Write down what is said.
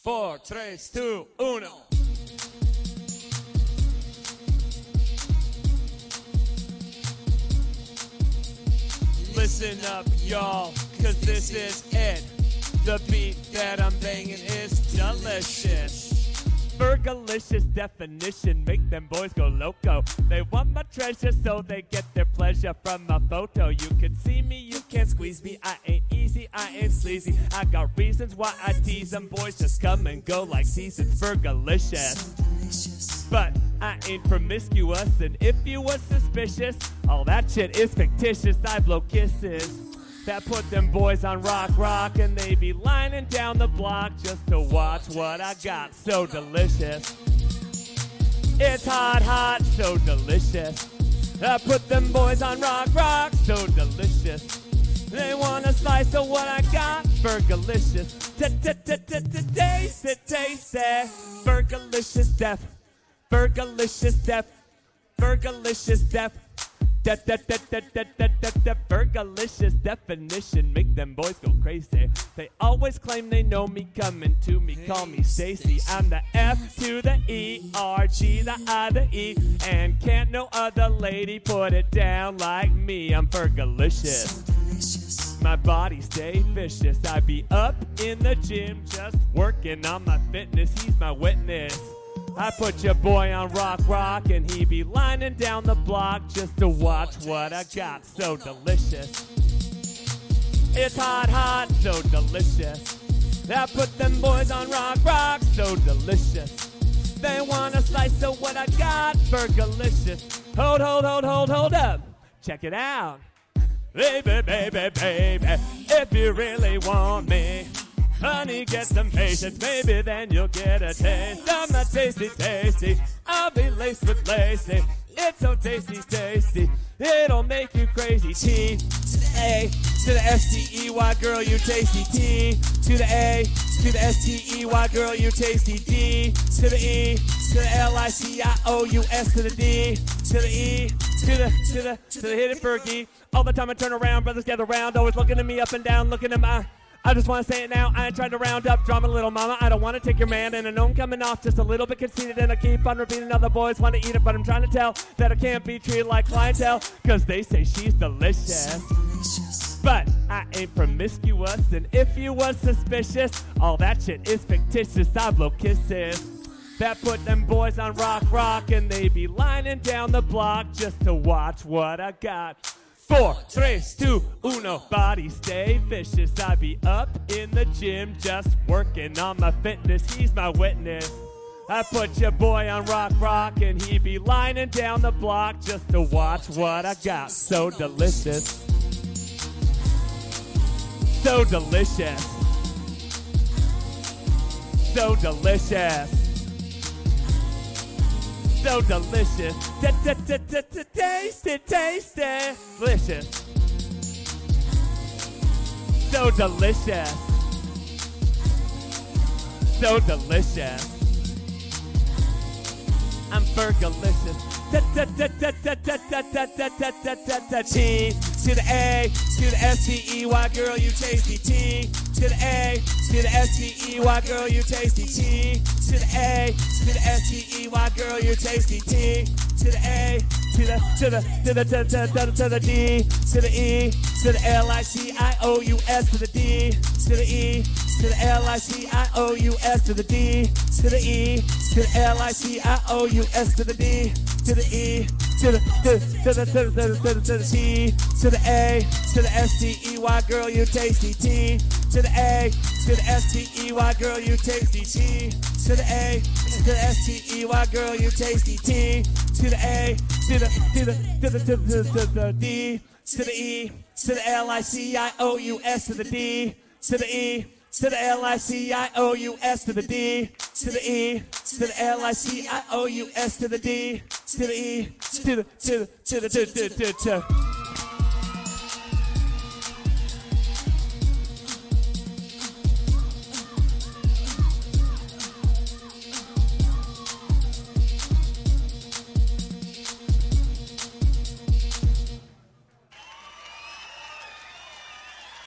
4, 3, 2, 1. Listen up, y'all, cause this is it. The beat that I'm banging is delicious. Fergalicious definition, make them boys go loco. They want my treasure, so they get their pleasure from my photo. You can see me, you can't squeeze me. I ain't easy, I ain't sleazy. I got reasons why I tease them. Boys just come and go like seasons. Fergalicious. But I ain't promiscuous, and if you was suspicious, all that shit is fictitious. I blow kisses that put them boys on rock, and they be lining down the block just to watch what I got. So delicious. It's hot, so delicious. I put them boys on rock, so delicious. They want a slice of what I got. Fergalicious. Taste it. Fergalicious death. Fergalicious death. Fergalicious death. Fergalicious definition, make them boys go crazy. They always claim they know me, coming to me, call me Stacy. I'm the F to the E, R, G, the I, the E, and can't no other lady put it down like me. I'm Fergalicious. My body stay vicious. I be up in the gym just working on my fitness. He's my witness. I put your boy on rock, and he be lining down the block just to watch what I got. So delicious. It's hot, so delicious. I put them boys on rock, so delicious. They want a slice of what I got. Fergalicious. Hold up. Check it out. Baby, if you really want me, honey, get some patience, maybe then you'll get a taste of my tasty. I'll be laced with lacy. It's so tasty. It'll make you crazy. T to the A to the S-T-E-Y, girl, you tasty. T to the A to the S-T-E-Y, girl, you tasty. D to the E to the L-I-C-I-O-U-S to the D to the E to the hit it Fergie. All the time I turn around, brothers gather round, always looking at me up and down, looking at my... I just want to say it now, I ain't trying to round up drama, little mama. I don't want to take your man, and I know I'm coming off just a little bit conceited, and I keep on repeating other boys want to eat it, but I'm trying to tell that I can't be treated like clientele, cause they say she's delicious. But I ain't promiscuous, and if you was suspicious, all that shit is fictitious. I blow kisses that put them boys on rock, and they be lining down the block just to watch what I got. 4, 3, 2, 1, body stay vicious. I be up in the gym just working on my fitness. He's my witness. I put your boy on rock, and he be lining down the block just to watch what I got. So delicious. So delicious. So delicious. So delicious. Taste it. Delicious. So delicious. So delicious. I'm Fergalicious. T to the A to the S-T-E-Y, girl, you tasty. T to the A to the S-T-E-Y, girl, you tasty. T to the A to the S-T-E-Y, girl, you tasty. T to the A to the D to the E to the L-I-C-I-O-U-S to the D to the E to the L-I-C-I-O-U-S to the D to the E to the L-I-C-I-O-U-S to the D to the E to the T to the A to the S-T-E-Y, girl, you tasty. T to the A to the S-T-E-Y, girl, you tasty. T to the A to the S-T-E-Y, girl, you tasty. T to the A to the D to the E to the L-I-C-I-O-U-S to the D to the E to the L-I-C-I-O-U-S to the D to the E to the L-I-C-I-O-U-S to the D to the E to the